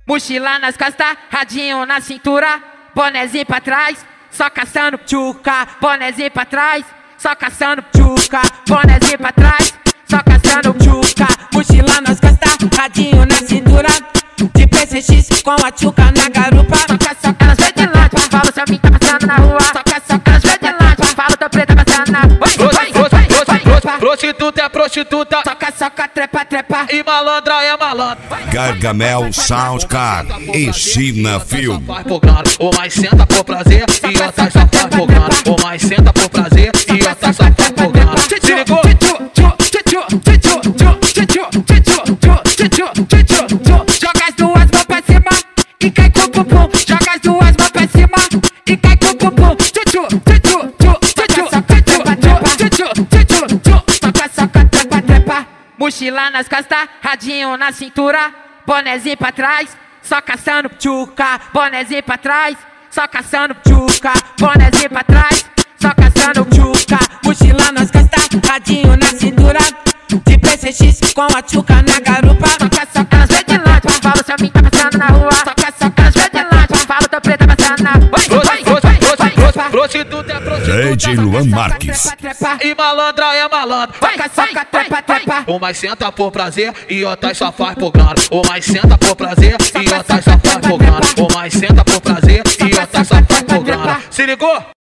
Mochila nas costas, radinho na cintura, bonezinho pra trás, só caçando tchuca. Bonezinho pra trás, só caçando tchuca. Bonezinho pra trás, só caçando tchuca. Mochila nas costas, radinho na cintura, de PCX com a tchuca na garupa. Soca elas vê de longe, falo seu pinto tá passando na rua. Soca elas vê de longe, falo teu preto passando na rua. Prostituta é prostituta, Soca, trepa. e malandra é malandra. Gargamel Soundcard e China Film. Faz por grana, ou mais senta por prazer, e outra só faz por grana. Ou mais senta por prazer, e outra só faz por grana. Se ligou? Joga as duas mãos pra cima e cai com o bumbum. Joga as duas mãos pra cima e cai com o bumbum. Soca, trepa. Mochila nas costas, radinho na cintura, bonezinho pra trás, só caçando tchuca. Bonezinho pra trás, só caçando tchuca. Bonezinho pra trás, só caçando tchuca. Mochila nas costas, radinho na cintura, de PCX com a tchuca na garupa. Soca elas vê de longe, falo seu pinto tá passando na rua. Soca elas vê de longe, falo teu preto passando na rua. Prostituta é prostituta, DJ Luan Marques. e malandra é malandra. Soca, trepa. Ou mais senta por prazer, e outra só faz por grana. Ou mais senta por prazer, e outra só faz por grana. Ou mais senta por prazer, e outra só faz por grana. Se ligou?